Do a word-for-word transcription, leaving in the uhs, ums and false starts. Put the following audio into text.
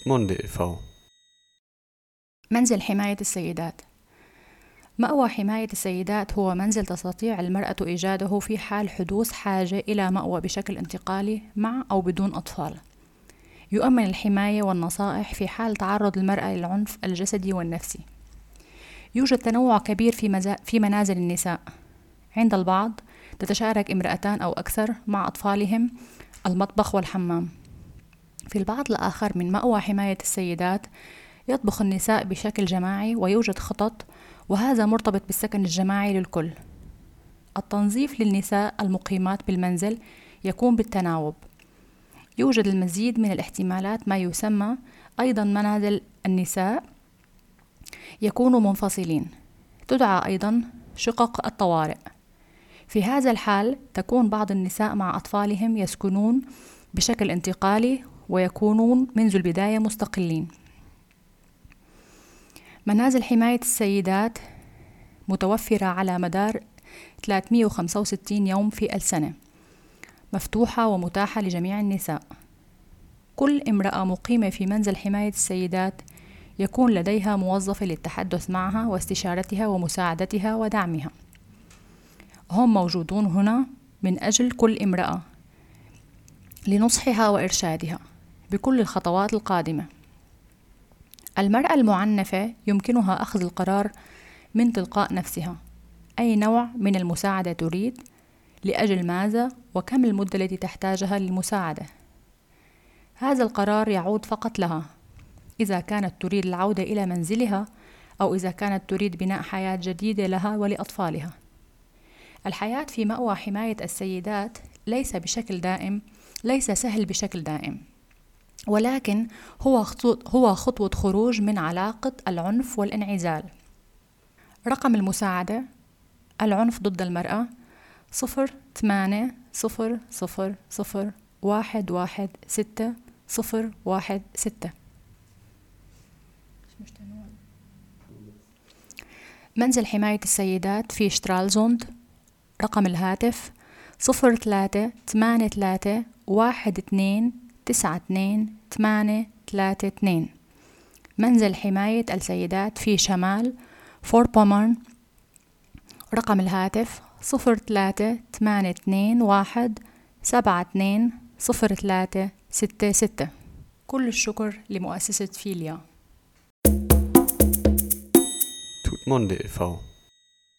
توتموندي إيفاو. منزل حماية السيدات. مأوى حماية السيدات هو منزل تستطيع المرأة إيجاده في حال حدوث حاجة إلى مأوى بشكل انتقالي مع أو بدون أطفال. يؤمن الحماية والنصائح في حال تعرض المرأة للعنف الجسدي والنفسي. يوجد تنوع كبير في, مزا... في منازل النساء. عند البعض تتشارك امرأتان أو أكثر مع أطفالهم المطبخ والحمام. في البعض الآخر من مأوى حماية السيدات يطبخ النساء بشكل جماعي ويوجد خطط، وهذا مرتبط بالسكن الجماعي للكل. التنظيف للنساء المقيمات بالمنزل يكون بالتناوب. يوجد المزيد من الاحتمالات ما يسمى أيضا منازل النساء يكونوا منفصلين، تدعى أيضا شقق الطوارئ. في هذا الحال تكون بعض النساء مع أطفالهم يسكنون بشكل انتقالي ويكونون منذ البداية مستقلين. منازل حماية السيدات متوفرة على مدار ثلاثمئة وخمسة وستين يوم في السنة، مفتوحة ومتاحة لجميع النساء. كل امرأة مقيمة في منزل حماية السيدات يكون لديها موظفة للتحدث معها واستشارتها ومساعدتها ودعمها. هم موجودون هنا من أجل كل امرأة لنصحها وإرشادها بكل الخطوات القادمة. المرأة المعنفة يمكنها أخذ القرار من تلقاء نفسها أي نوع من المساعدة تريد، لأجل ماذا، وكم المدة التي تحتاجها للمساعدة. هذا القرار يعود فقط لها، إذا كانت تريد العودة إلى منزلها أو إذا كانت تريد بناء حياة جديدة لها ولأطفالها. الحياة في مأوى حماية السيدات ليس بشكل دائم ليس سهل بشكل دائم، ولكن هو هو خطوة خروج من علاقة العنف والانعزال. رقم المساعدة: العنف ضد المرأة صفر ثمانية صفر صفر صفر واحد واحد ستة صفر واحد ستة. منزل حماية السيدات في شترالزوند. رقم الهاتف صفر ثلاثة ثمانية ثلاثة واحد اثنين تسعة اثنين ثمانية ثلاثة اثنين. منزل حماية السيدات في شمال فور بومرن. رقم الهاتف صفر ثلاثة ثمانية اثنين واحد سبعة اثنين صفر ثلاثة ستة ستة. كل الشكر لمؤسسة فيليا. توتموندي إيفاو.